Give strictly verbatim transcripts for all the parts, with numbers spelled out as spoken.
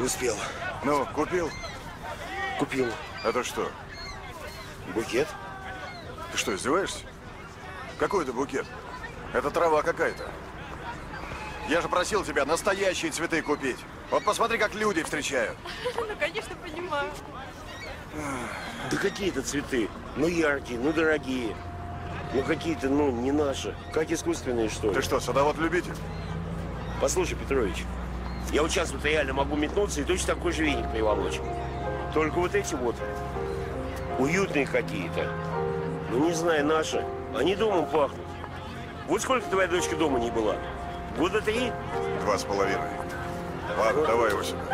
Успел. Ну, купил? Купил. Это что? Букет? Ты что, издеваешься? Какой это букет? Это трава какая-то. Я же просил тебя настоящие цветы купить. Вот посмотри, как люди встречают. Ну, конечно, понимаю. Да какие-то цветы. Ну, яркие, ну, дорогие. Ну, какие-то, ну, не наши. Как искусственные, что ли. Ты что, садовод-любитель? Послушай, Петрович, я вот сейчас вот реально могу метнуться и точно такой же веник приволочь. Только вот эти вот уютные какие-то. Ну, не знаю, наши. Они домом пахнут. Вот сколько твоя дочка дома не была? Года три? Два с половиной. Ладно, давай его сюда.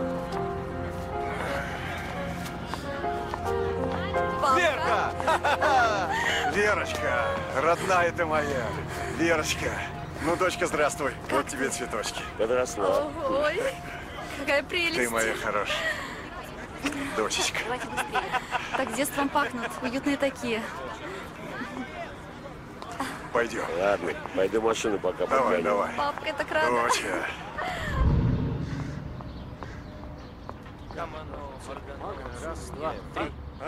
Верка! Верочка, родная ты моя. Верочка. Ну, дочка, здравствуй. Как вот тебе цветочки. Подросла. Ой, какая прелесть. Ты моя хорошая. Дочечка. Давайте быстрее. Так с детством пахнут. Уютные такие. Пойдем. Ладно, пойду машину пока Давай, подгоню. давай. Папка, я так рада. Доча. Раз, два, три.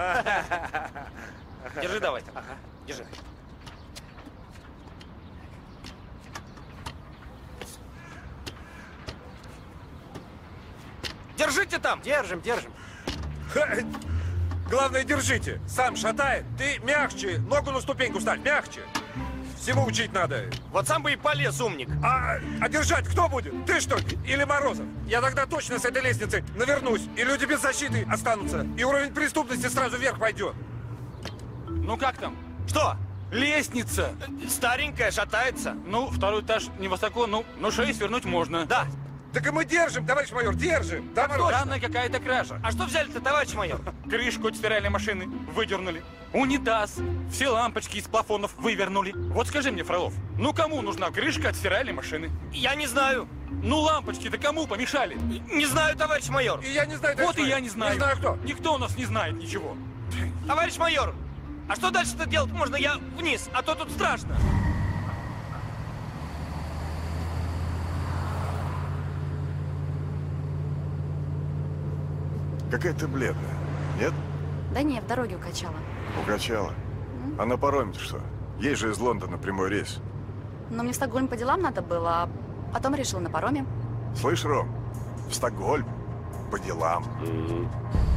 Держи давай. Ага. Держи. Держите там! Держим, держим. Главное, держите. Сам шатает. Ты мягче. Ногу на ступеньку ставь. Мягче. Всему учить надо. Вот сам бы и полез, умник. А, а держать кто будет? Ты что ли? Или Морозов? Я тогда точно с этой лестницы навернусь. И люди без защиты останутся. И уровень преступности сразу вверх пойдет. Ну как там? Что? Лестница. Старенькая, шатается. Ну, второй этаж невысоко, ну, ну шею свернуть можно. Да. Так и мы держим, товарищ майор, держим. Да, Мороз? Странная какая-то кража. А что взяли-то, товарищ майор? Крышку от стиральной машины выдернули. Унитаз. Все лампочки из плафонов вывернули. Вот скажи мне, Фролов, ну кому нужна крышка от стиральной машины? Я не знаю. Ну лампочки-то кому помешали? Не знаю, товарищ майор. И я не знаю, Вот товарищ и майор. я не знаю. Не знаю кто. Никто у нас не знает ничего. Товарищ майор, а что дальше-то делать можно? Я вниз, а то тут страшно. Какая ты бледная. Нет? Да не, в дороге укачала. Укачала. А на пароме-то что? Есть же из Лондона прямой рейс. Но мне в Стокгольм по делам надо было, а потом решила на пароме. Слышь, Ром, в Стокгольм по делам. Угу.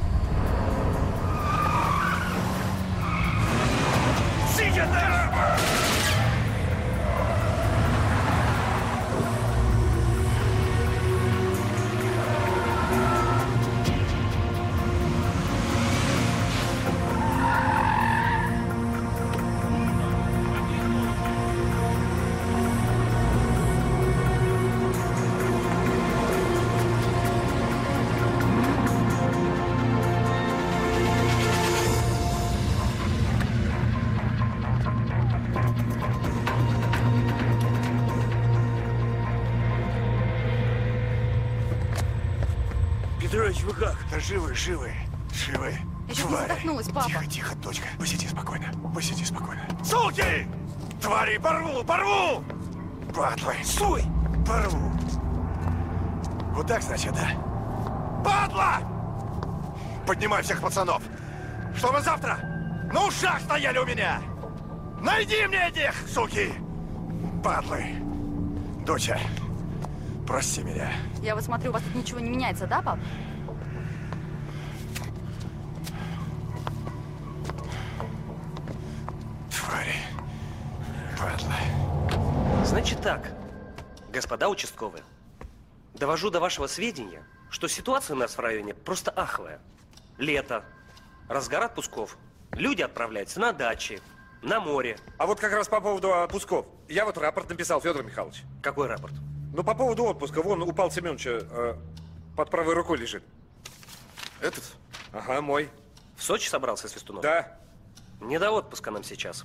Петрович, вы как? Да живы, живы, живы. Я чуть не Твари. задохнулась, папа. Тихо, тихо, дочка. Посиди спокойно, посиди спокойно. Суки! Твари, порву, порву! Падлы. Суй! Порву. Вот так, значит, да? Падла! Поднимай всех пацанов, чтобы завтра на ушах стояли у меня! Найди мне этих, суки! Падлы. Доча, прости меня. Я вот смотрю, у вас тут ничего не меняется, да, пап? Твари. Падла. Значит так, господа участковые, довожу до вашего сведения, что ситуация у нас в районе просто аховая. Лето, разгар отпусков, люди отправляются на дачи, на море. А вот как раз по поводу отпусков. Я вот рапорт написал, Федор Михайлович. Какой рапорт? Ну, по поводу отпуска. Вон, у Павла Семеновича э, под правой рукой лежит. Этот? Ага, мой. В Сочи собрался, Свистунов? Да. Не до отпуска нам сейчас.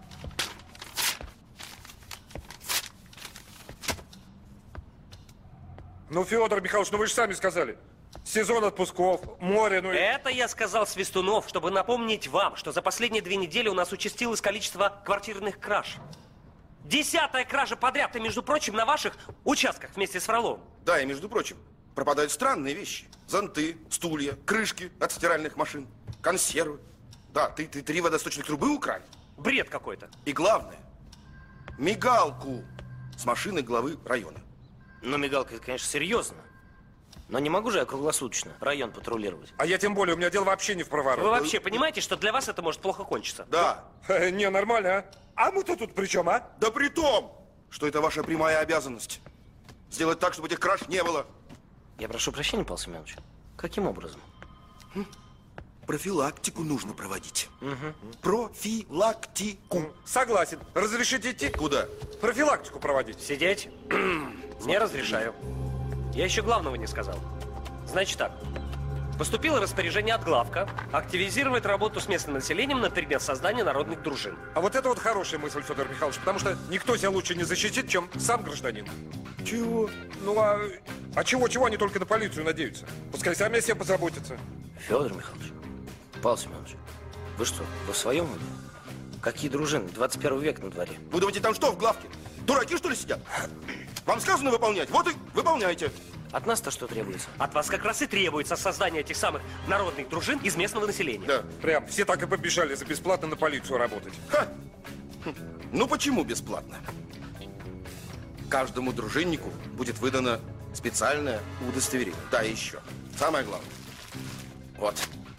Ну, Федор Михайлович, ну вы же сами сказали. Сезон отпусков, море, ну и... Это я сказал, Свистунов, чтобы напомнить вам, что за последние две недели у нас участилось количество квартирных краж. Десятая кража подряд, и, между прочим, на ваших участках вместе с Фроловым. Да, и между прочим, пропадают странные вещи. Зонты, стулья, крышки от стиральных машин, консервы. Да, ты, ты три водосточных трубы украли. Бред какой-то. И главное, мигалку с машины главы района. Ну, мигалка, это, конечно, серьезно. Но не могу же я круглосуточно район патрулировать. А я тем более, у меня дело вообще не в проворот. Вы вообще понимаете, что для вас это может плохо кончиться? Да. Э, Не, нормально, а? А мы-то тут при чем, а? Да при том, что это ваша прямая обязанность. Сделать так, чтобы этих краж не было. Я прошу прощения, Павел Семенович. Каким образом? Профилактику нужно проводить. Угу. Профилактику. Согласен. Разрешите идти? Куда? Профилактику проводить. Сидеть? Не разрешаю. Я еще главного не сказал. Значит так. Поступило распоряжение от главка активизировать работу с местным населением на предмет создания народных дружин. А вот это вот хорошая мысль, Федор Михайлович, потому что никто тебя лучше не защитит, чем сам гражданин. Чего? Ну а, а чего, чего они только на полицию надеются? Пускай сами о себе позаботятся. Федор Михайлович, Павел Семенович, вы что, вы в своем уме? Какие дружины? двадцать первый век на дворе. Вы думаете, там что в главке? Дураки, что ли, сидят? Вам сказано выполнять, вот и выполняйте. От нас-то что требуется? От вас как раз и требуется создание этих самых народных дружин из местного населения. Да. Прям все так и побежали за бесплатно на полицию работать. Ха. Ну почему бесплатно? Каждому дружиннику будет выдано специальное удостоверение. Да, и еще. Самое главное. Вот.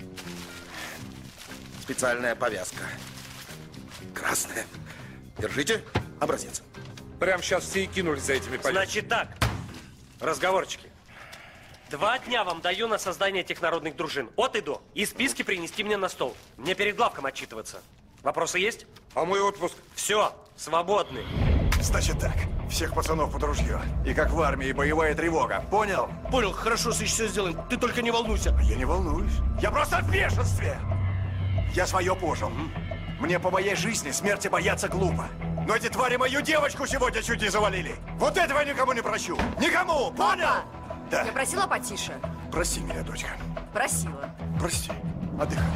Специальная повязка. Красная. Держите образец. Прям сейчас все и кинулись за этими полициями. Значит так, разговорчики. Два дня вам даю на создание этих народных дружин. От и до. И списки принести мне на стол. Мне перед главком отчитываться. Вопросы есть? А мой отпуск? Все, свободны. Значит так, всех пацанов под ружье. И как в армии боевая тревога. Понял? Понял, хорошо, Сыч, все сделаем. Ты только не волнуйся. А я не волнуюсь. Я просто в бешенстве. Я свое пожил. Мне по моей жизни смерти бояться глупо. Но эти твари мою девочку сегодня чуть не завалили. Вот этого я никому не прощу. Никому, понял? Да. Я просила потише. Прости меня, дочка. Просила. Прости. Отдыхай.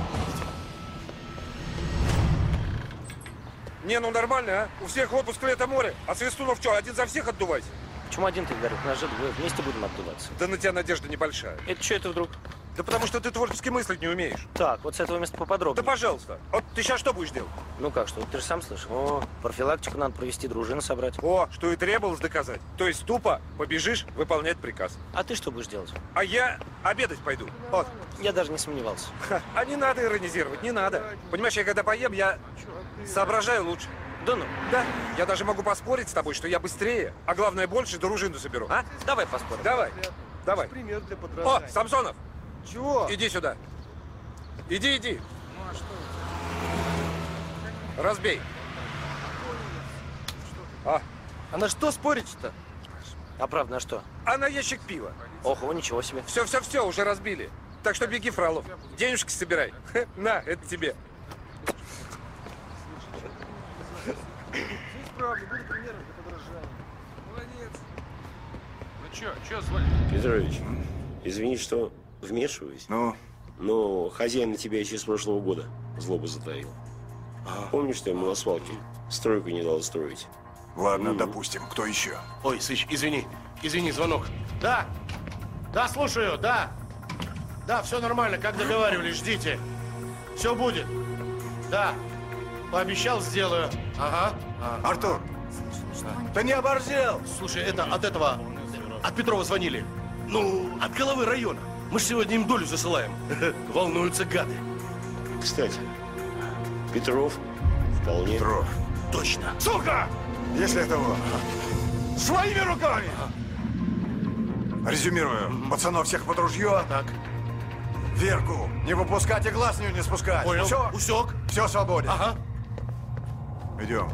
Не, ну нормально, а? У всех отпуск лето море. А Свистунов что, один за всех отдувать? Почему один ты, говоришь? Нас же двое. Вместе будем отдуваться. Да на тебя надежда небольшая. Это что это вдруг? Да потому что ты творчески мыслить не умеешь. Так, вот с этого места поподробнее. Да пожалуйста. Вот ты сейчас что будешь делать? Ну как что, ты же сам слышал. О, профилактику надо провести, дружину собрать. О, что и требовалось доказать. То есть тупо побежишь выполнять приказ. А ты что будешь делать? А я обедать пойду. Вот. Я даже не сомневался. Ха, а не надо иронизировать, не надо. Понимаешь, я когда поем, я соображаю лучше. Да ну. Да, я даже могу поспорить с тобой, что я быстрее, а главное, больше дружину соберу. А? Давай поспорим. Давай, давай. Пример для О, подражания. Самсонов, Чего? иди сюда. Иди, иди. Разбей. А, А на что спорить-то? А правда, на что? а на ящик пива. Ого, ничего себе. Все, все, все, уже разбили. Так что беги, Фролов. Денежки собирай. Хе, на, это тебе. Здесь правда, буду примером для подражания. Молодец. Ну чё, чё звали? Петрович, извини, что вмешиваюсь. Ну, Но хозяин на тебя еще с прошлого года злобу затаил. Помнишь, что ему на свалке стройку не дал строить? ладно, допустим. Кто еще? Ой, Сыч, извини, извини, звонок. Да, да, слушаю, да. Да, все нормально, как договаривались, ждите. Все будет. Да, пообещал, сделаю. Ага. ага. Артур, ты не оборзел? Слушай, это от этого, от Петрова звонили. Ну, от головы района. Мы же сегодня им долю засылаем. Волнуются гады. Кстати, Петров вполне... Петров. Точно. Сука! Если этого... Своими руками! Резюмирую. Пацанов всех под ружье. Так. Верку не выпускать и глаз с нее не спускать. Понял. Все? Усек. Все свободен. Ага. Идем.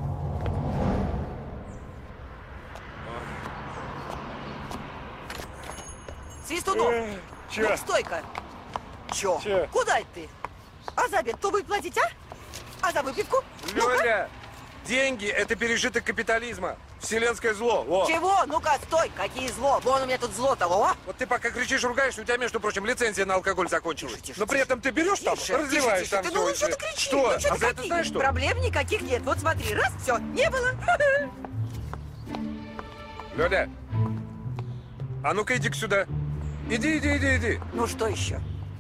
Свистунов, чё? ну стойка. Чё? Чё? Куда это ты? А за обед кто будет платить, а? А за выпивку? Ну-ка. Лёля, деньги – это пережиток капитализма. Вселенское зло. Во. Чего? Ну-ка, стой, какие зло. Вон у меня тут зло-то, о! Вот ты пока кричишь, ругаешься, у тебя, между прочим, лицензия на алкоголь закончилась. Тише, тише, Но при этом ты берешь там, Тише, разливаешь тише, там тише. все. Ты, ну что ты кричишь? Что? Ну, А ты за это какие? знаешь что? Проблем никаких нет. Вот смотри, раз, все, не было. Лёля, а ну-ка иди-ка сюда. Иди, иди, иди, иди. Ну что еще?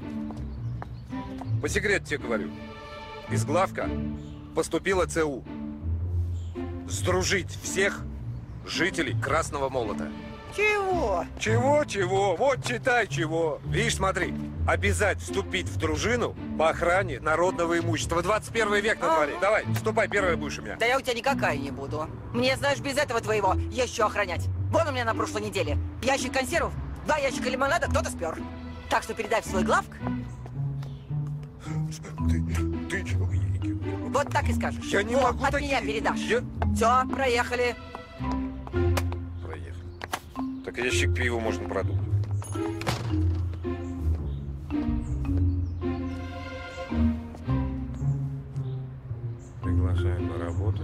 По секрету тебе говорю. Из главка поступила ЦУ. Сдружить всех жителей Красного Молота. Чего? Чего, чего? Вот читай, чего. Видишь, смотри. Обязать вступить в дружину по охране народного имущества. двадцать первый век на дворе. Давай, вступай, первая будешь у меня. Да я у тебя никакая не буду. Мне, знаешь, без этого твоего есть что охранять. Вон у меня на прошлой неделе ящик консервов, два ящика лимонада кто-то спер. Так что передай в свой главк. Ты, ты чего? Вот так и скажешь. Я не О, могу от такие. меня передашь. Я... Все, проехали. Проехали. Так ящик пива можно продуть. Приглашаем на работу.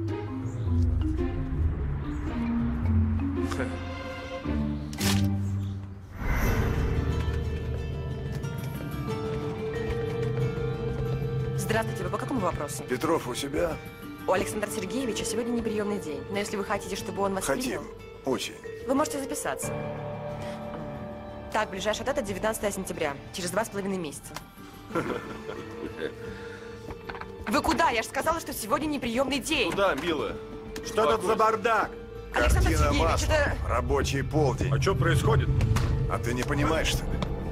Здравствуйте, вы по какому вопросу? Петров у себя? У Александра Сергеевича сегодня неприемный день. Но если вы хотите, чтобы он вас Хотим. принял, Очень. вы можете записаться. Так, ближайшая дата девятнадцатое сентября. Через два с половиной месяца. Вы куда? Я же сказала, что сегодня неприемный день. Куда, милая? Что тут за бардак? Александр Картина Сергеевич, маслом, это... рабочий полдень. А что происходит? А ты не понимаешь, что ли?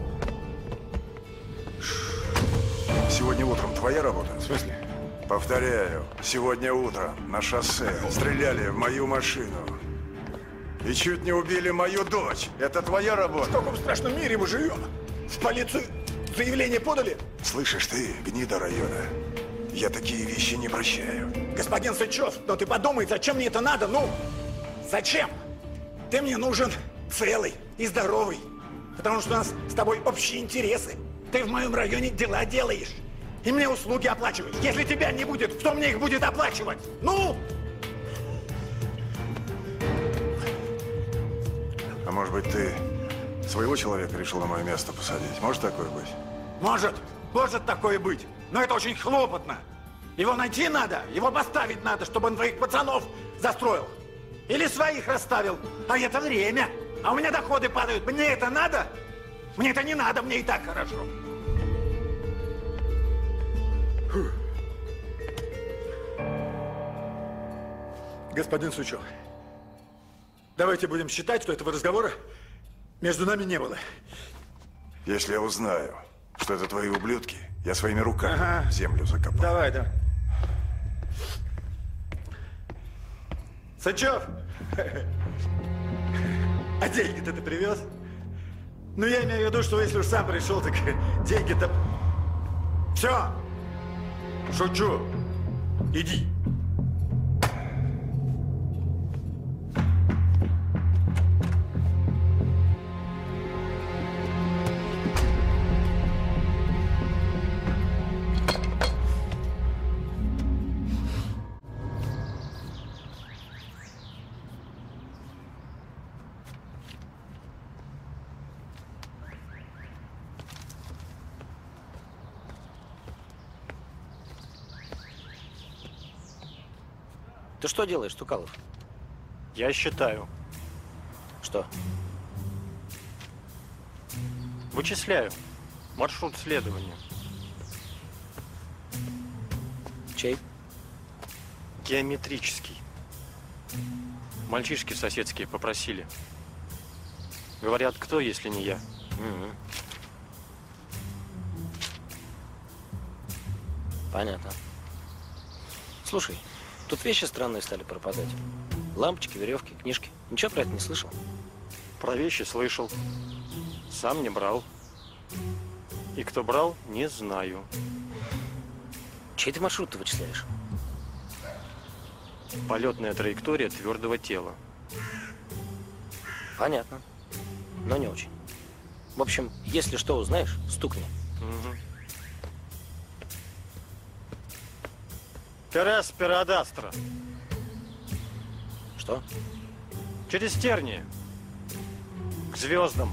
Сегодня утром твоя работа? В смысле? Повторяю, сегодня утром на шоссе стреляли в мою машину. И чуть не убили мою дочь. Это твоя работа? В каком страшном мире мы живем? В полицию заявление подали? Слышишь ты, гнида района, я такие вещи не прощаю. Господин Сычев, но ты подумай, зачем мне это надо? Ну, зачем? Ты мне нужен целый и здоровый. Потому что у нас с тобой общие интересы. Ты в моем районе дела делаешь. И мне услуги оплачиваешь. Если тебя не будет, кто мне их будет оплачивать? Ну! А может быть, ты своего человека решил на мое место посадить? Может такое быть? Может, может такое быть. Но это очень хлопотно. Его найти надо, его поставить надо, чтобы он твоих пацанов застроил. Или своих расставил. А это время. А у меня доходы падают. Мне это надо? Мне это не надо, мне и так хорошо. Фу. Господин Сучев, давайте будем считать, что этого разговора между нами не было. Если я узнаю, что это твои ублюдки, я своими руками Ага. в землю закопаю. Давай, да. Сычев! А деньги-то ты привез? Ну, я имею в виду, что если уж сам пришел, так деньги-то... Все! Шучу! Иди! Ты что делаешь, Тукалов? Я считаю. Что? Вычисляю маршрут следования. Чей? Геометрический. Мальчишки соседские попросили. Говорят, кто, если не я? Угу. Понятно. Слушай, тут вещи странные стали пропадать. Лампочки, веревки, книжки. Ничего про это не слышал? Про вещи слышал. Сам не брал. И кто брал, не знаю. Чей ты маршрут ты вычисляешь? Полетная траектория твердого тела. Понятно. Но не очень. В общем, если что узнаешь, стукни. Угу. Терес Пирадастра. Что? Через тернии. К звездам.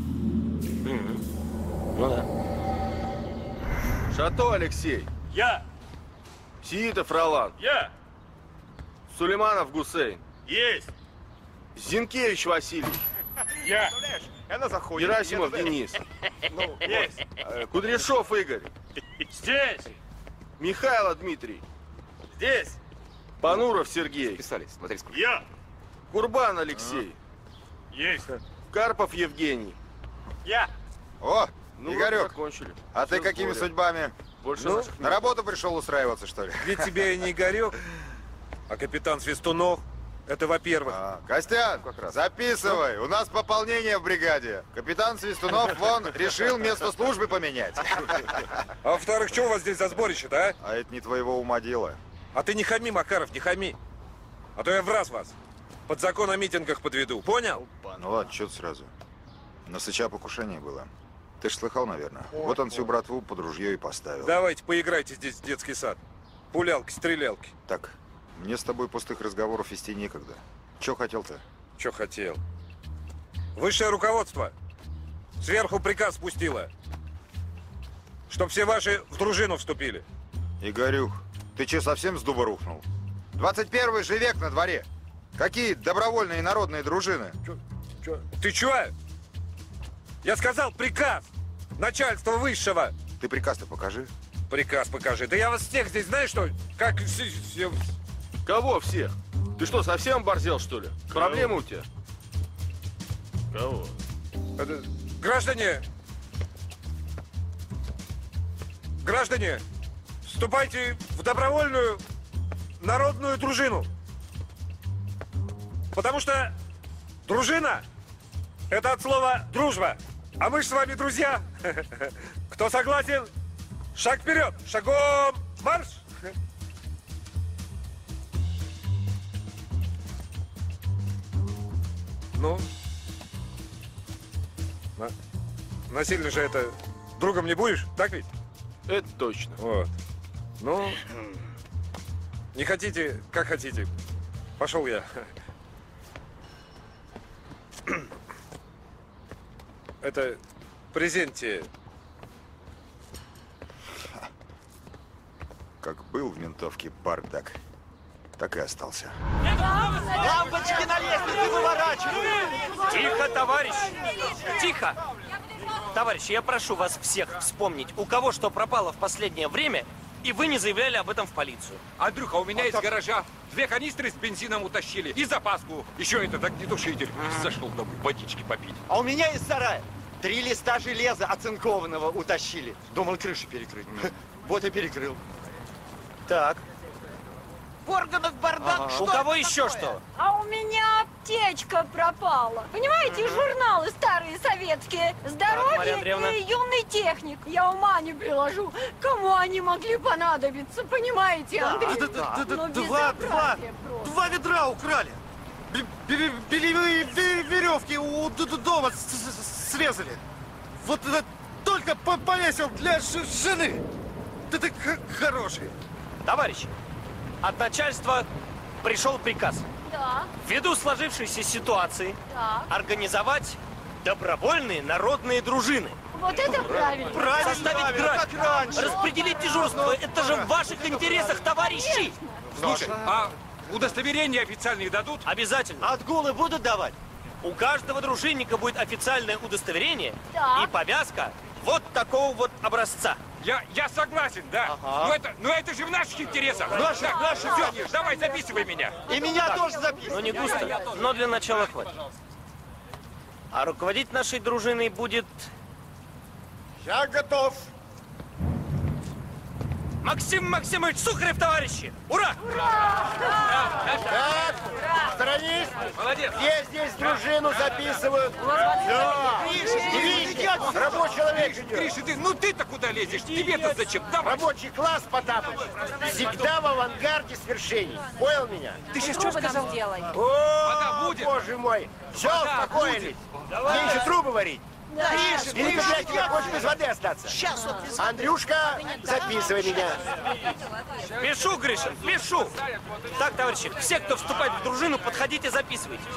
Угу. Ну да. Шато Алексей. Я. Сиитов Ролан. Я. Сулейманов Гусейн. Есть. Зинкевич Василий. Я. Она заходит. Герасимов Денис. Ну, есть. Э, Кудряшов Игорь. Здесь. Михайло Дмитрий. Здесь. Пануров Сергей. Списались, смотри, сколько. Я. Курбан Алексей. Есть. Карпов Евгений. Я. О, Ну, Игорек, вот закончили. а ты Всё какими сборе. судьбами? Больше Ну, наших На работу пришел устраиваться, что ли? Ведь тебе и не Игорек, а капитан Свистунов. Это во-первых. А, Костян, записывай. У нас пополнение в бригаде. Капитан Свистунов, вон, решил место службы поменять. А во-вторых, что у вас здесь за сборище-то, а? А это не твоего ума дело. А ты не хами, Макаров, не хами. А то я в раз вас под закон о митингах подведу. Понял? Ну ладно, что ты сразу. На Сыча покушение было. Ты ж слыхал, наверное. Вот он всю братву под ружье и поставил. Давайте поиграйте здесь в детский сад. Пулялки, стрелялки. Так, мне с тобой пустых разговоров вести некогда. Че хотел-то? Че хотел? Высшее руководство сверху приказ спустило, чтоб все ваши в дружину вступили. Игорюх, ты че, совсем с дуба рухнул? двадцать первый же век на дворе. Какие добровольные народные дружины? Чё, чё? Ты чё? Я сказал приказ начальства высшего. Ты приказ-то покажи. Приказ покажи. Да я вас всех здесь, знаешь что, как... Кого всех? Ты что, совсем борзел, что ли? Проблемы у тебя? Кого? Это, граждане, граждане, вступайте в добровольную народную дружину. Потому что дружина – это от слова дружба. А мы же с вами друзья. Кто согласен? Шаг вперед, шагом марш! Ну, на, насильно же это другом не будешь, так ведь? Это точно. Вот. Ну, не хотите, как хотите. Пошел я. Это презенте. Как был в ментовке бардак, так и остался. Лампочки на лестнице выворачивают! Тихо, товарищ! Тихо! Товарищи, я прошу вас всех вспомнить, у кого что пропало в последнее время, и вы не заявляли об этом в полицию. Андрюха, у меня из гаража две канистры с бензином утащили и запаску. Еще этот огнетушитель. Зашел домой водички попить. А у меня из сарая три листа железа оцинкованного утащили. Думал, крышу перекрыть. Вот и перекрыл. Так. В органах бардак. Ага. У кого еще что? А у меня аптечка пропала. Понимаете, журналы старые советские. Здоровье и юный техник. Я ума не приложу. Кому они могли понадобиться, понимаете, Андрей? Да, да, да, да, два, два, два ведра украли. Белевые веревки у дома срезали. Вот это только повесил для жены. Ты хороший. Товарищи, от начальства пришел приказ. Да. Ввиду сложившейся ситуации Да. организовать добровольные народные дружины. Вот это правильно. Правильно. Составить правильно, график, как раньше. распределить дежурство. Это же в ваших интересах, товарищи. Слушай, а удостоверения официальные дадут? Обязательно. Отгулы будут давать? У каждого дружинника будет официальное удостоверение Да. и повязка вот такого вот образца. Я, я согласен, да. Ага. Но, это, но это же в наших интересах. Наших, Так, наших, всё, конечно. давай, записывай меня. И меня Так. тоже записывай. Ну не густо, но для начала хватит. А руководить нашей дружиной будет... Я готов. Максим Максимович Сухарев, товарищи! Ура! Так, сторонись. Молодец. Где здесь дружину записывают? Да. Гриша, рабочий человек идет. Гриша, ты, ну ты-то куда лезешь? Тебе-то зачем? Давай. Рабочий класс, Потапыч. Всегда в авангарде свершений. Понял меня? Ты сейчас что сказал? Сделай. О, боже мой. Все, Вода успокоились. Давай. Где еще трубы варить? Да. Гриша, ты не хочешь без воды остаться? Сейчас вот без Андрюшка, записывай меня. Пишу, Гриша, пишу! Так, товарищи, все, кто вступает в дружину, подходите, записывайтесь.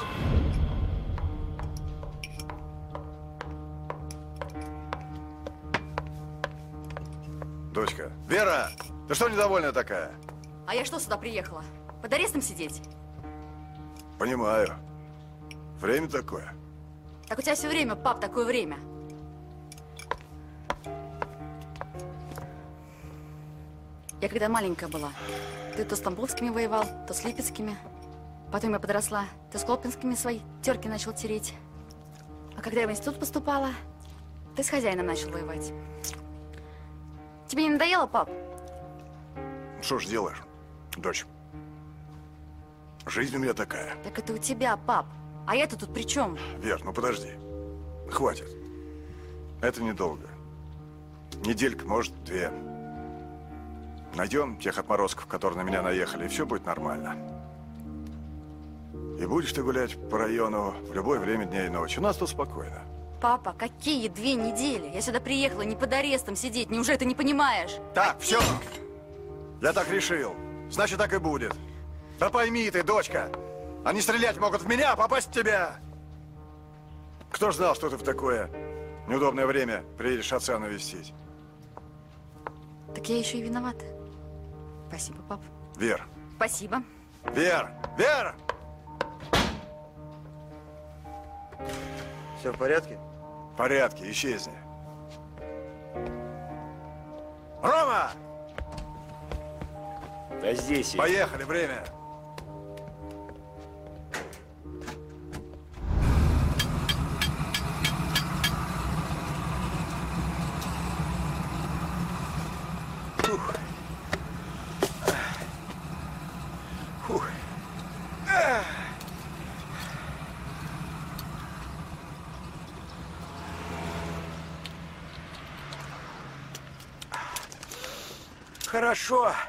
Дочка. Вера, ты что недовольная такая? А я что сюда приехала? Под арестом сидеть? Понимаю. Время такое. Так у тебя все время, пап, такое время. Я когда маленькая была, ты то с Тамбовскими воевал, то с Липецкими. Потом я подросла, ты с Колпинскими свои терки начал тереть. А когда я в институт поступала, ты с хозяином начал воевать. Тебе не надоело, пап? Что ж делаешь, дочь? Жизнь у меня такая. Так это у тебя, пап. А я-то тут при чем? Вер, ну подожди. Хватит. Это недолго. Неделька, может, две. Найдем тех отморозков, которые на меня наехали, и все будет нормально. И будешь ты гулять по району в любое время дня и ночи. У нас тут спокойно. Папа, какие две недели? Я сюда приехала не под арестом сидеть. Неужели ты не понимаешь? Так, все. Я так решил. Значит, так и будет. Да пойми ты, дочка. Они стрелять могут в меня, а попасть в тебя. Кто ж знал, что ты в такое неудобное время приедешь отца навестить? Так я еще и виновата. Спасибо, пап. Вер. Спасибо. Вер! Вер! Все в порядке? В порядке, исчезни. Рома! А здесь я. Поехали, время. Фух. Фух. Хорошо.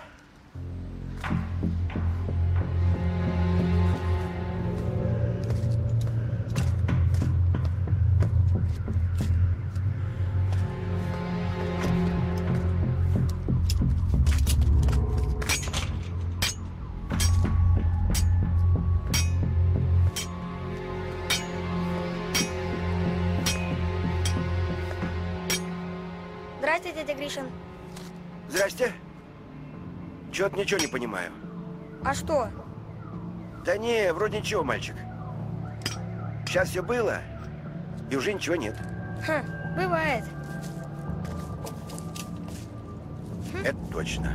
Здравствуйте, дядя Гришин. Здрасте. Чё-то ничего не понимаю. А что? Да не, вроде ничего, мальчик. Сейчас все было, и уже ничего нет. Ха, бывает. Это точно.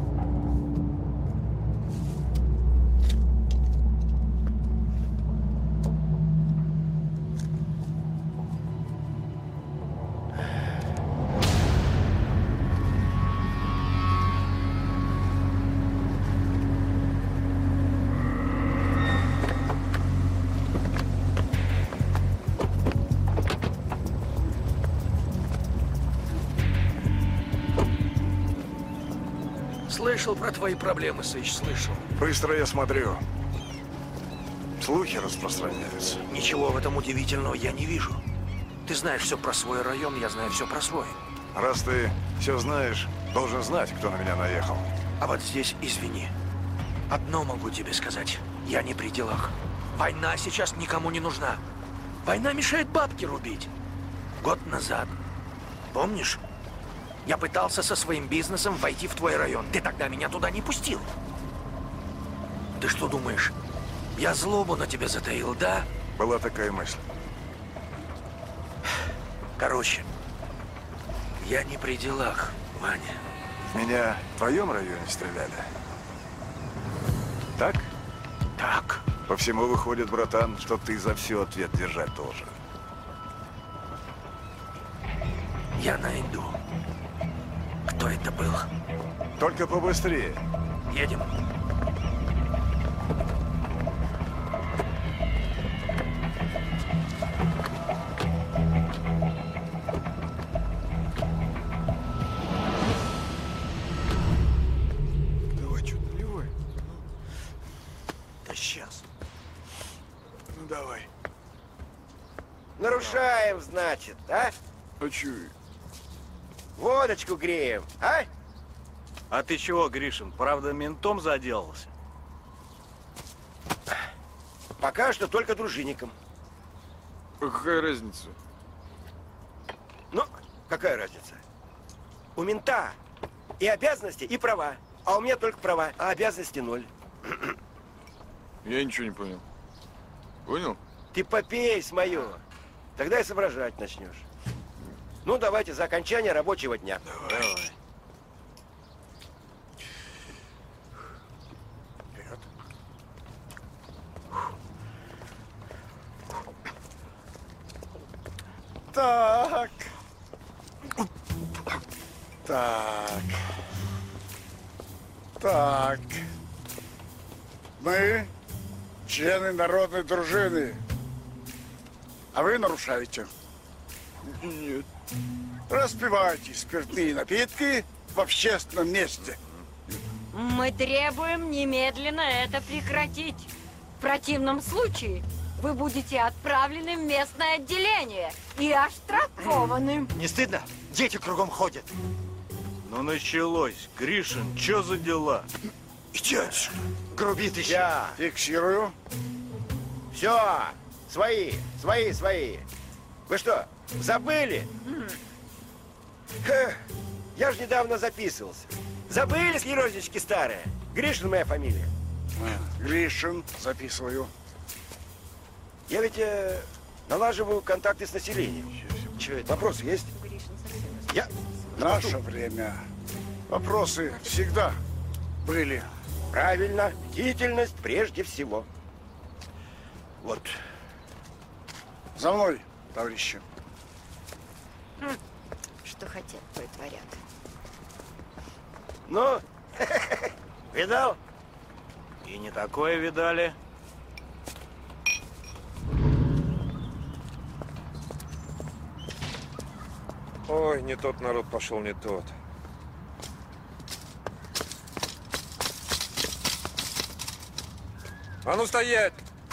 Слышал про твои проблемы, Сыч, слышал. Быстро я смотрю. Слухи распространяются. Ничего в этом удивительного я не вижу. Ты знаешь все про свой район, я знаю все про свой. Раз ты все знаешь, должен знать, кто на меня наехал. А вот здесь, извини. Одно могу тебе сказать. Я не при делах. Война сейчас никому не нужна. Война мешает бабки рубить. Год назад. Помнишь? Я пытался со своим бизнесом войти в твой район. Ты тогда меня туда не пустил. Ты что думаешь, я злобу на тебя затаил, да? Была такая мысль. Короче, я не при делах, Ваня. Меня в твоем районе стреляли? Так? Так. По всему выходит, братан, что ты за все ответ держать должен. Я найду. Кто это был? Только побыстрее. Едем. Давай, что, наливай. Да сейчас. Ну давай. Нарушаем, значит, а? А чё? Водочку греем, а? А ты чего, Гришин, правда ментом заделался? Пока что только дружинником. Какая разница? Ну, какая разница? У мента и обязанности, и права. А у меня только права, а обязанности ноль. Я ничего не понял. Понял? Ты попей с моё. Тогда и соображать начнешь. Ну, давайте за окончание рабочего дня. Давай. Давай. Вперед. Так. Так. Так. Мы члены народной дружины. А вы нарушаете. Нет. Распивайте спиртные напитки в общественном месте. Мы требуем немедленно это прекратить. В противном случае вы будете отправлены в местное отделение и оштрафованы. Не стыдно? Дети кругом ходят. Ну началось. Гришин, что за дела? Иди отсюда. Грубит еще. Я фиксирую. Все. Свои, свои, свои. Вы что, забыли? Ха, я же недавно записывался. Забыли, скlerозички старые? Гришин моя фамилия. Гришин, записываю. Я ведь э, налаживаю контакты с населением. Чего это? Вопросы есть? Я... Наше время. Вопросы всегда были. Правильно. Бдительность прежде всего. Вот. За мной, товарищи. Что хотят, то и творят. Ну, видал? И не такое видали. Ой, не тот народ пошел, не тот. А ну стоять!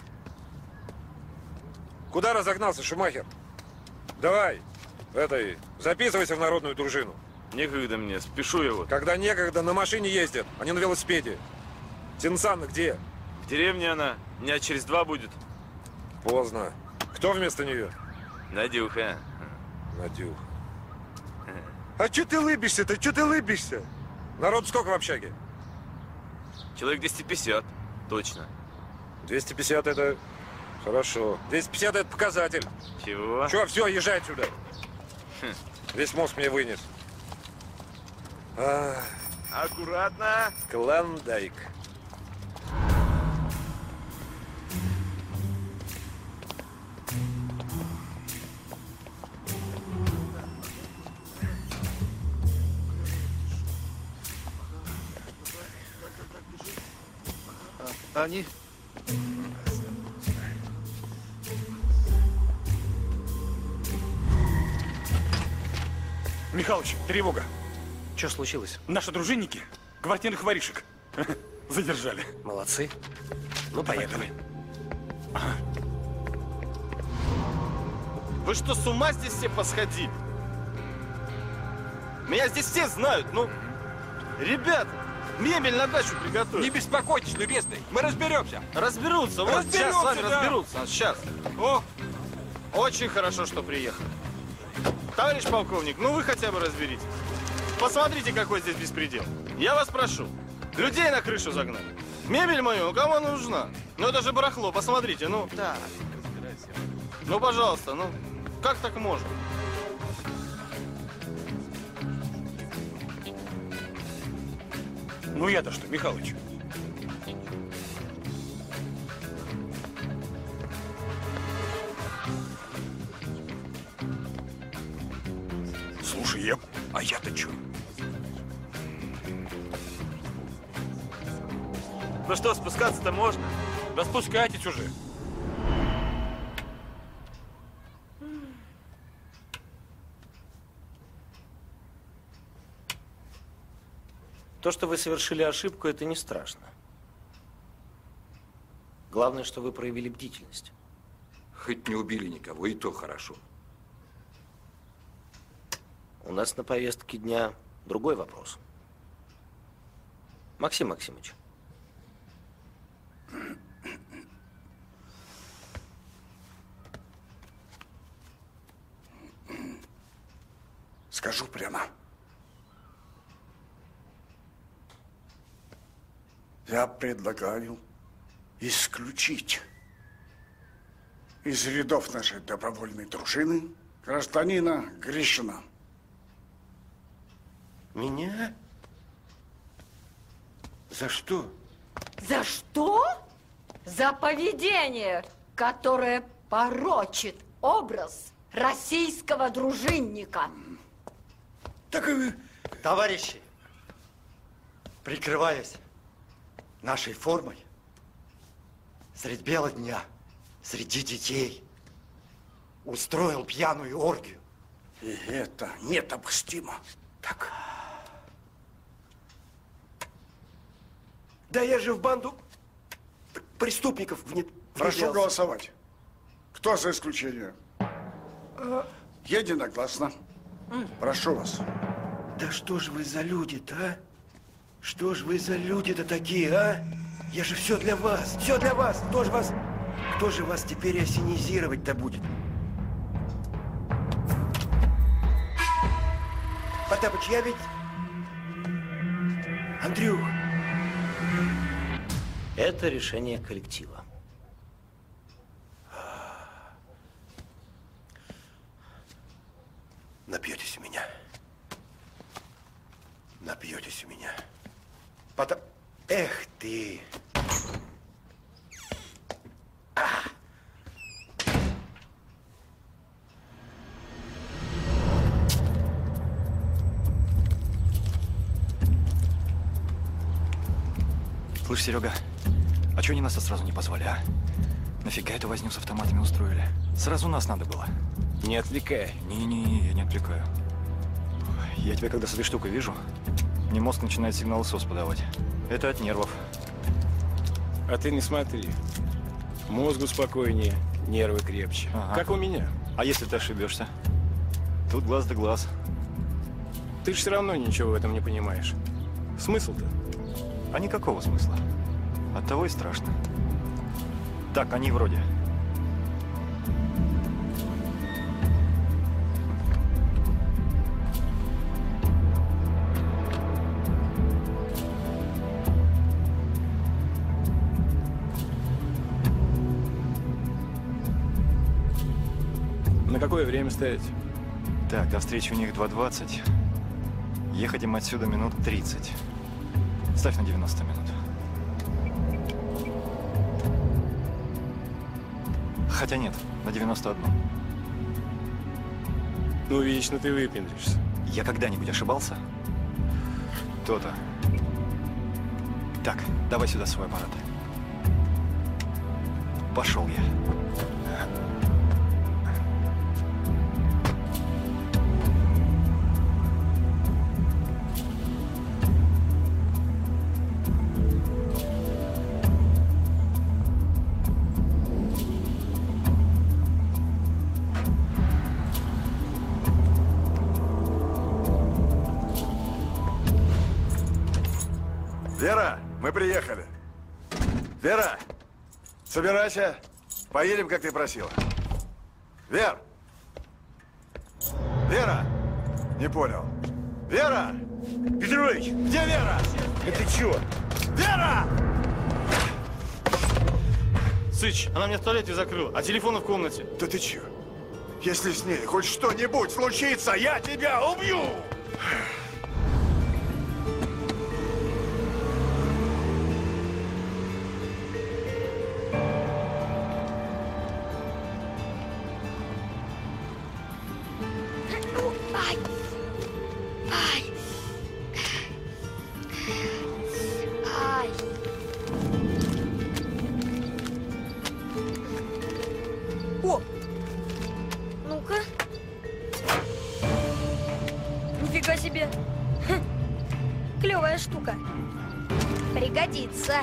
Куда разогнался, Шумахер? Давай, этой, записывайся в народную дружину. Некогда мне, спешу я вот. Когда некогда, на машине ездят, а не на велосипеде. Тинсанна где? В деревне она. Дня через два будет. Поздно. Кто вместо нее? Надюха. Надюха. А че ты лыбишься-то? Че ты лыбишься? Народ сколько в общаге? Человек двести пятьдесят. Точно. двести пятьдесят это хорошо. двести пятьдесят это показатель. Чего? Че, все, езжай отсюда. Хм. Весь мозг мне вынес. А, аккуратно. Клондайк. Они... Михалыч, тревога. Что случилось? Наши дружинники квартирных воришек задержали. Молодцы. Ну, поехали. Ага. Вы что, с ума здесь все посходили? Меня здесь все знают, ну... Ребята, мебель на дачу приготовили. Не беспокойтесь, любезный, мы разберемся. Разберутся, вот разберемся, сейчас с вами да. разберутся, сейчас. О, очень хорошо, что приехали. Товарищ полковник, ну вы хотя бы разберитесь. Посмотрите, какой здесь беспредел. Я вас прошу, людей на крышу загнали. Мебель мою, ну кому она нужна? Ну это же барахло, посмотрите, ну. Так, разбирайся. Ну, пожалуйста, ну, как так можно? Ну я-то что, Михалыч? Слушай, я... А я-то чё? Ну что, спускаться-то можно? Да спускайтесь уже. То, что вы совершили ошибку, это не страшно. Главное, что вы проявили бдительность. Хоть не убили никого, и то хорошо. У нас на повестке дня другой вопрос. Максим Максимович. Скажу прямо. Я предлагаю исключить из рядов нашей добровольной дружины гражданина Гришина. Меня? За что? За что? За поведение, которое порочит образ российского дружинника. Так, товарищи, прикрываясь нашей формой, средь бела дня, среди детей, устроил пьяную оргию. И это недопустимо. Так. Да я же в банду преступников внед... Прошу внедрялся. голосовать. Кто за исключение? Единогласно. Прошу вас. Да что ж вы за люди-то, а? Что ж вы за люди-то такие, а? Я же все для вас, все для вас. Кто же вас, кто же вас теперь осенизировать-то будет? Потапыч, я ведь... Андрюх. Это решение коллектива. Напьетесь у меня. Напьетесь у меня. Потом... Эх ты! Слышь, Серега, а чё они нас сразу не позвали, а? Нафига эту возню с автоматами устроили? Сразу нас надо было. Не отвлекай. Не-не-не, я не отвлекаю. Я тебя, когда с этой штукой вижу, мне мозг начинает сигналы СОС подавать. Это от нервов. А ты не смотри. Мозгу спокойнее, нервы крепче. Ага. Как у меня. А если ты ошибешься? Тут глаз да глаз. Ты же все равно ничего в этом не понимаешь. Смысл-то? А никакого смысла. Оттого и страшно. Так, они вроде. На какое время стоять? Так, до встречи у них два двадцать. Ехать им отсюда минут тридцать. Ставь на девяносто минут. Хотя нет, на девяносто одну. Ну, вечно ты выпендришься. Я когда-нибудь ошибался? То-то. Так, давай сюда свой аппарат. Пошел я. Вера, мы приехали. Вера, собирайся. Поедем, как ты просила. Вер! Вера! Не понял. Вера! Петрович! Где Вера? Это чё? Вера! Сыч, она меня в туалете закрыла, а телефон в комнате. Да ты чё? Если с ней хоть что-нибудь случится, я тебя убью! Ай! Ай! Ай! О! Ну-ка. Нифига себе. Хм. Клевая штука. Пригодится.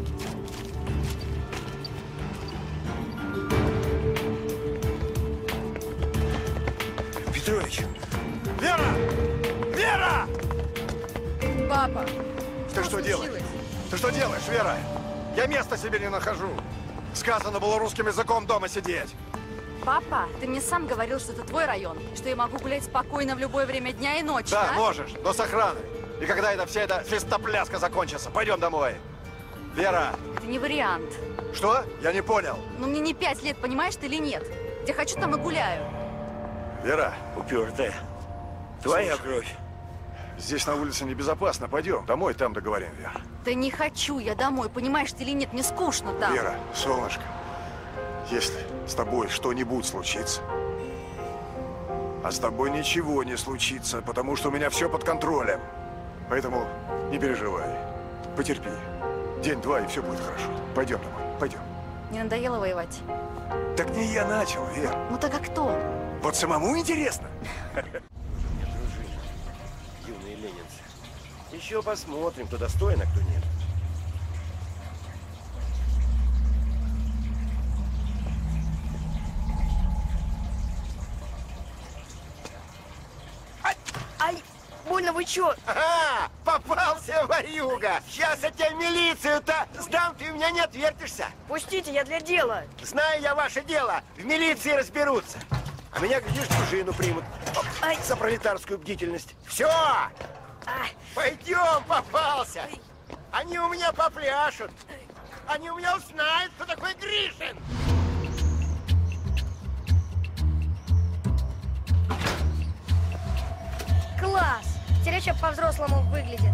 Петрович! Вера! Вера! Папа, Ты что делаешь? Ты что делаешь, Вера? Я места себе не нахожу. Сказано было русским языком дома сидеть. Папа, ты мне сам говорил, что это твой район, что я могу гулять спокойно в любое время дня и ночи, Да, да? можешь, но с охраной. И когда это вся эта фестопляска закончится, пойдем домой. Вера! Это не вариант. Что? Я не понял. Ну мне не пять лет, понимаешь ты или нет? Где хочу, там и гуляю. Вера. Упертая. Твоя кровь. Здесь на улице небезопасно. Пойдем домой, там договорим, Вера. Да не хочу я домой, понимаешь ты или нет? Мне скучно там. Вера, солнышко, если с тобой что-нибудь случится, а с тобой ничего не случится, потому что у меня все под контролем. Поэтому не переживай. Потерпи. День-два, и все будет хорошо. Пойдем домой. Пойдем. Не надоело воевать? Так не я начал, Вер. Ну так а кто? Вот самому интересно. Юные ленинцы. Еще посмотрим, кто достоин, а кто нет. Ай, больно вы чё? Ага, попался, ворюга! Сейчас я тебя в милицию-то сдам, ты у меня не отвертишься. Пустите, я для дела. Знаю я ваше дело, в милиции разберутся. А меня, глядишь, дружину примут. Ай. За пролетарскую бдительность. Все! Пойдем, попался! Они у меня попляшут. Они у меня узнают, кто такой Гришин. Класс! Тереча по-взрослому выглядит.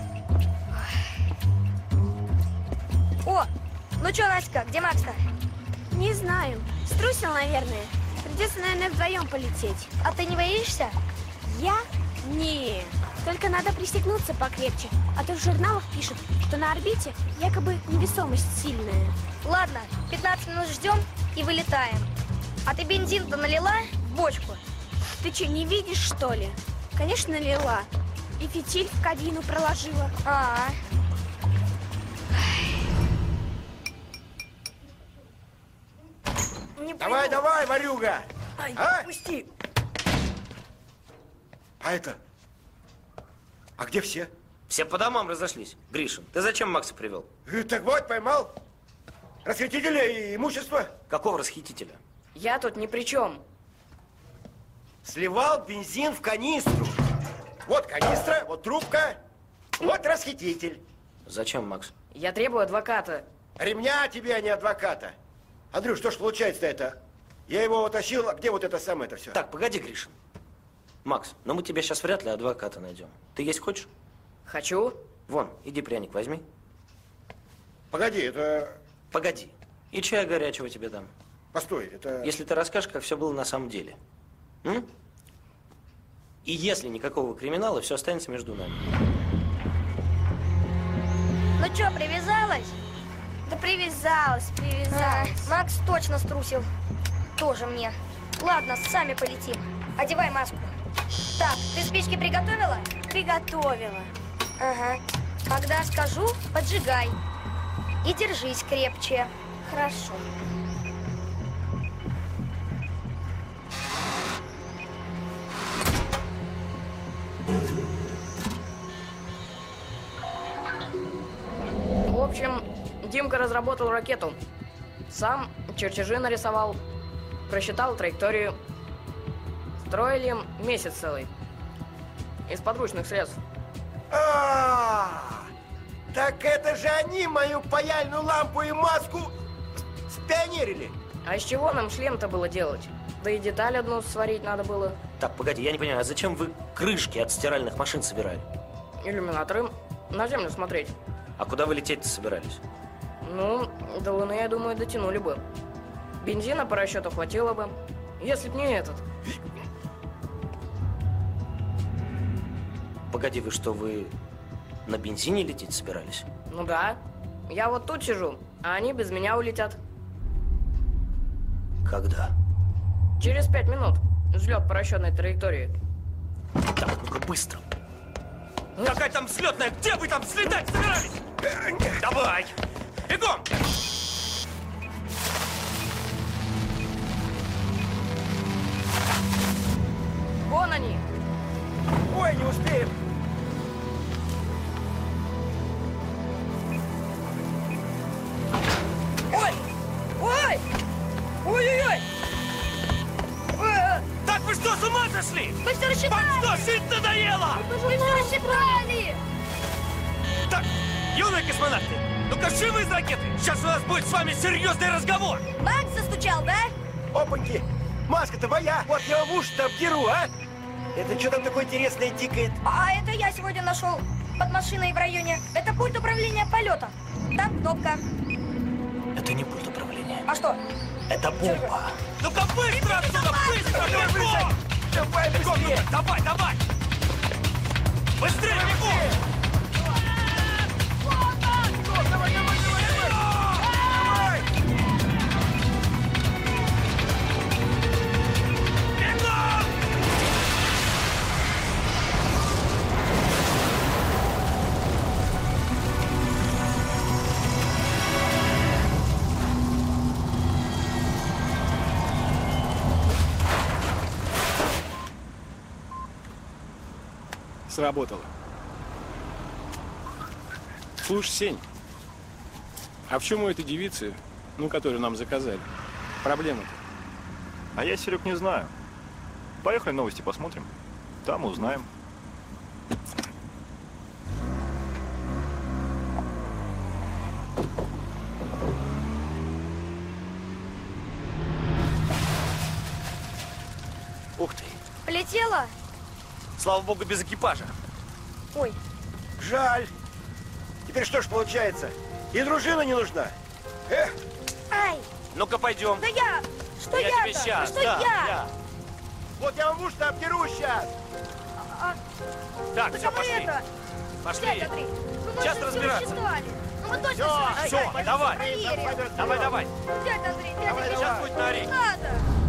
О, ну чё, Настя, где Макс-то? Не знаю. Струсил, наверное. Придется, наверное, вдвоем полететь. А ты не боишься? Я? Не. Только надо пристегнуться покрепче. А то в журналах пишут, что на орбите якобы невесомость сильная. Ладно, пятнадцать минут ждем и вылетаем. А ты бензин-то налила в бочку? Ты что, не видишь, что ли? Конечно, налила. И фитиль в кабину проложила. А, -а. Не давай, пойду. Давай, ворюга! Ай, а? пусти! А это? А где все? Все по домам разошлись. Гришин, ты зачем Макса привел? Так вот, поймал. Расхитителя и имущество. Какого расхитителя? Я тут ни при чем. Сливал бензин в канистру. Вот канистра, вот трубка, вот расхититель. Зачем, Макс? Я требую адвоката. Ремня тебе, а не адвоката. Андрюш, что ж получается-то это? Я его утащил, а где вот это самое-то все? Так, погоди, Гришин. Макс, ну мы тебе сейчас вряд ли адвоката найдем. Ты есть хочешь? Хочу. Вон, иди пряник возьми. Погоди, это... Погоди. И чая горячего тебе дам. Постой, это... Если ты расскажешь, как все было на самом деле. М? И если никакого криминала, все останется между нами. Ну что, привязалась? Да привязалась, привязалась. А, Макс точно струсил. Тоже мне. Ладно, сами полетим. Одевай маску. Так, ты спички приготовила? Приготовила. Ага. Когда скажу, поджигай. И держись крепче. Хорошо. В общем, Димка разработал ракету. Сам чертежи нарисовал, просчитал траекторию. Строили месяц целый. Из подручных средств. А, так это же они мою паяльную лампу и маску спионерили. А из чего нам шлем-то было делать? Да и деталь одну сварить надо было. Так, погоди, я не понимаю, а зачем вы крышки от стиральных машин собирали? Иллюминаторы на землю смотреть. А куда вы лететь-то собирались? Ну, до Луны, я думаю, дотянули бы. Бензина по расчету хватило бы. Если б не этот. Погоди, вы что, вы на бензине лететь собирались? Ну да. Я вот тут сижу, а они без меня улетят. Когда? Через пять минут. Взлет по расчетной траектории. Так, ну-ка быстро. Какая там взлетная? Где вы там слетать собирались? Давай! Бегом! Вон они! Ой, не успеем! Ой! Ой! Ой-ой-ой! Так вы что, с ума сошли? Мы все рассчитали! Вам что, жить надоело? Мы все рассчитали! Так, юные космонавты, Ну-ка, живы из ракеты! Сейчас у нас будет с вами серьезный разговор! Бак застучал, да? Опаньки! Маска-то моя! Вот я вам уши-то обдеру, а! Это что там такое интересное тикает? А это я сегодня нашел под машиной в районе. Это пульт управления полетом. Там кнопка. Это не пульт управления. А что? Это бомба. Ну-ка, быстро отсюда! Быстро! Бегом! Давай быстрее! Давай, давай! Быстрее, бегом! Давай, давай, давай, давай! Сработало. Слушай, Сень, а в чем у этой девицы, ну, которую нам заказали, проблема-то? А я, Серег, не знаю. Поехали новости посмотрим. Там узнаем. Ух ты! Полетела? Слава богу, без экипажа. Ой. Жаль. Теперь что ж получается? И дружина не нужна. Эх. Ай! Ну-ка, пойдем. Да я! Что Я я-то? тебе щас, Что да, я? я. Вот я вам уши-то обдеру сейчас. А, Так, да все, мы пошли. это... Пошли. Дядя Андрей, ну мы Сейчас же разбираться. все рассчитали. Ну мы точно Все, рассчитали. все, Ай, давай. проверим. Давай, давай. Дядя Андрей, дядя Давай, Андрей, сейчас будет на арене. не надо.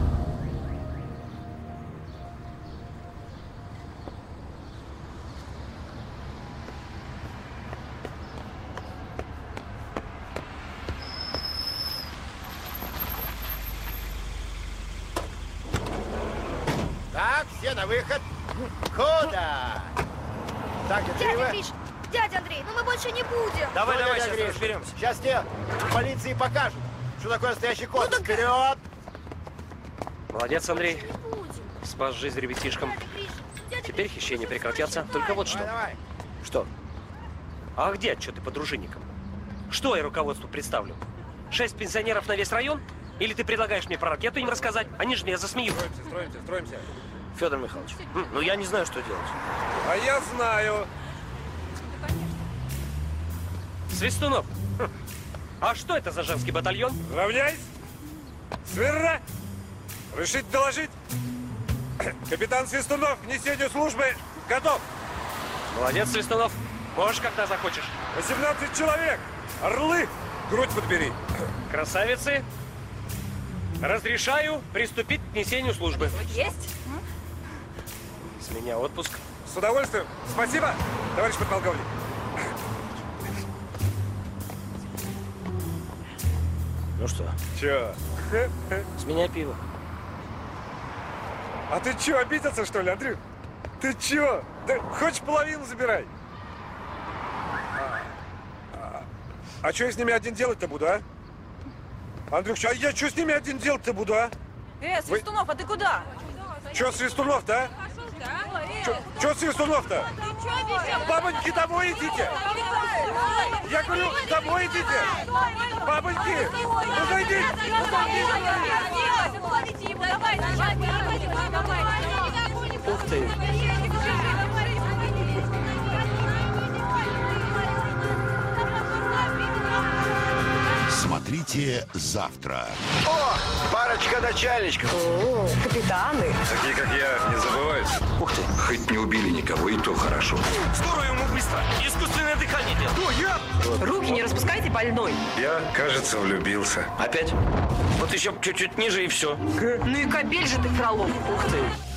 Так, все на выход. Куда? Так, Дядя живо. Гриш, дядя Андрей, ну мы больше не будем. Давай, Ну, давай, дядя сейчас Гриш, разберемся. Сейчас тебе в полиции покажут, что такое настоящий космос. Вперед! Молодец, Андрей. Спас жизнь ребятишкам. Теперь хищения прекратятся. Только вот что. Давай, Что? А где отчеты по дружинникам? Что я руководству представлю? Шесть пенсионеров на весь район? Или ты предлагаешь мне про ракету им рассказать? Они же меня засмеют. Строимся, строимся, строимся. Федор Михайлович, м, ну я не знаю, что делать. А я знаю. Свистунов, хм, а что это за женский батальон? Равняйсь. Смирно. Решить доложить. Капитан Свистунов к несению службы готов. Молодец, Свистунов. Можешь, когда захочешь. восемнадцать человек. Орлы. Грудь подбери. Красавицы. Разрешаю приступить к несению службы. Есть? С меня отпуск. С удовольствием. Спасибо, товарищ подполковник. Ну что, Че? с меня пиво. А ты че, обиделся, что ли, Андрюх? Ты че? Да хочешь половину забирай. А, а что я с ними один делать-то буду, а? Андрюх, а я что с ними один делать-то буду, а? Э, Свистунов, а ты куда? Че Свистунов-то, а? Че Свистунов-то? Бабоньки, домой идите! Я говорю, домой идите! Бабоньки, ну зайдите! Ух ты! Смотрите завтра. О, парочка начальничков. О, капитаны. Такие, как я, не забываются. Ух ты! Хоть не убили никого, и то хорошо. Скорую ему быстро! Искусственное дыхание делать! Кто, я? Руки не распускайте, больной. Я, кажется, влюбился. Опять? Вот еще чуть-чуть ниже и все. Ну и кобель же ты, Фролов. Ух ты!